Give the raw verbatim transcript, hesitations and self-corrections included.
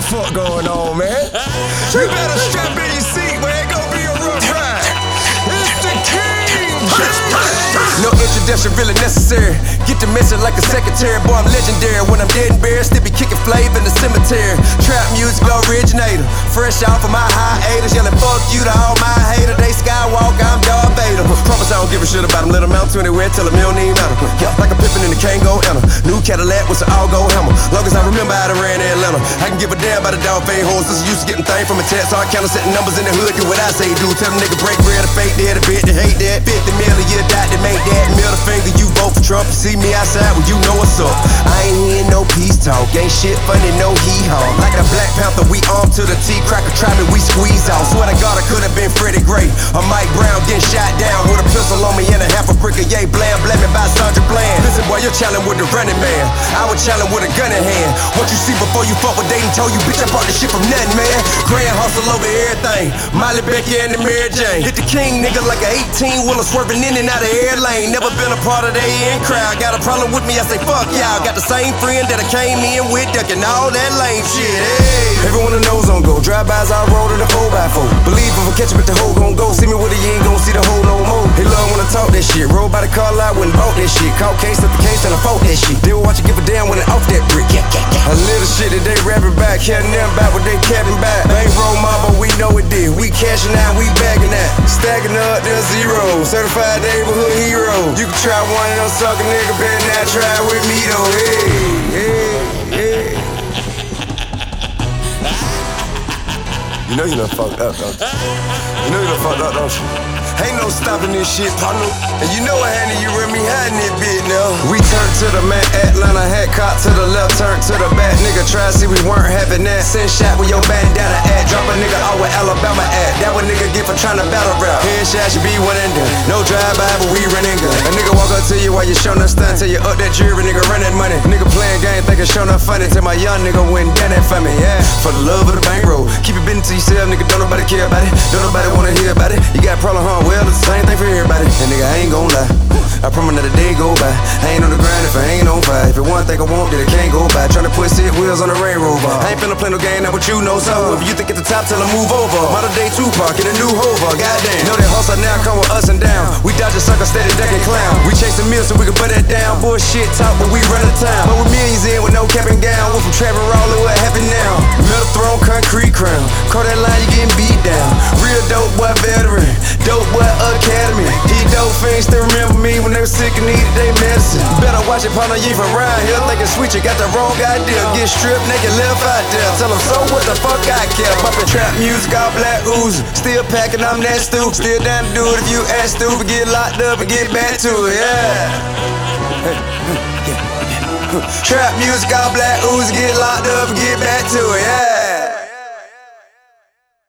fuck going on, man? You better strap in your seat, man. It's gonna be a rough ride. It's the king. No introduction really necessary. Get the message like a secretary. Boy, I'm legendary. When I'm dead and buried, still be kicking flavor in the cemetery. Trap music originator. Fresh off of my hiatus. Yelling fuck you to all my haters. They skywalk, I'm Darth Vader. Promise I don't give a shit about them. Let them out to anywhere, tell them you don't even matter. Yeah, like a pippin' in the Kango enter. New Cadillac with an all-go hammer. Long as I remember how to ran in Atlanta. I can give a damn about the dog fade hoes. This is used to getting things from a text. So I count setting numbers in the hood. Do what I say do. Tell them nigga break bread or fake dead. A bit to hate that. fifty mil a year, dot to make that. Middle finger, you vote for Trump. You see me outside, well, you know what's up. I ain't hearing no peace talk. Ain't shit funny, no hee-haw. Like a Black Panther, we armed to the T. Cracker trapping, we squeeze out. Swear to God, I could have been Freddie Gray or Mike Brown getting shot down with a pistol on me and a half a brick of yay. Blam, blam me by Sandra Bland. Listen, boy, you're challenging with the running man. I was challenging with a gun in hand. What you see before you fuck with Dayton told you, bitch, I brought this shit from nothing, man. Grand hustle over everything. Miley, Becky, and the Mary Jane. Hit the king, nigga, like an eighteen wheeler swerving in and out of air lane. Never been a part of the in crowd. Got a problem with me, I say fuck y'all. Got the same friend that I came in with, ducking all that lame shit. Hey. Everyone that knows on go. Drive-bys, I roll to the four by four. Believe if I catch him at the hoe gon' go. See me with it, you ain't gon' see the hoe no more. He love when I talk that shit. Roll by the car lot, wouldn't bought that shit. Caught case up the case and I fought that shit. They will watch you give a damn when it off that brick. Yeah, yeah, yeah. A little shit that they rapping back, care nothing about what they capping back. Ain't roll mob, but we know it did. We cashing out, we bagging that. Stacking up, there's zero. Certified neighborhood hero. You can try one of them sucker nigga, better not try with me though. Hey, hey, hey. You know you done fucked up, don't you? You know you done fucked up, don't you? Ain't no stopping this shit, partner. And you know I handle you with me hiding it bit now. We turned to the man, Atlanta hat caught to the left, turned to the back. Nigga try to see we weren't having that. Send shot with your bandana at. Drop a nigga out with Alabama at. That what nigga get for trying to battle rap. Headshot should be one and done. No drive-by, but we running gun. A nigga walk up to you while you showing us stunt. Till you up that jury, nigga run that money. Nigga playing game, thinking showing up funny. Till my young nigga went down that for me, yeah. For the love of the bankroll. Keep it bitten to yourself, nigga. Don't nobody care about it. Don't nobody wanna hear about it. You got a problem, huh? Well, it's the same thing for everybody. And nigga, I ain't gon' lie. I promise not a day go by. I ain't on the grind if I ain't on fire. If it one thing I want, then it can't go by. Tryna put set wheels on the railroad bar. I ain't finna play no game, not what you know. So if you think at the top, tell them move over. Model day Tupac in a new hover. Goddamn. Know that hustle now come with us and down. We dodge a sucker, steady ducking clown. We chasing meals so we can put that down. Bullshit talk, but we run the town. But with millions in with no cap and gown. Went from trapping raw to what happened now. Metal throne, concrete crown. Call that line, you getting beat down. Real dope boy veteran. Dope boy academy. He dope fiends still remember me when they was sick and needed they medicine. Better watch it, partner, you from around here. Thinking sweet, you got the wrong idea. Get stripped naked, live out there. Tell them, so what the fuck I care? Bumping trap music, all black oozing. Still packing, I'm that stupid. Still down to do it if you act stupid. Get locked up and get back to it, yeah. Trap music, all black oozing. Get locked up and get back to it, yeah.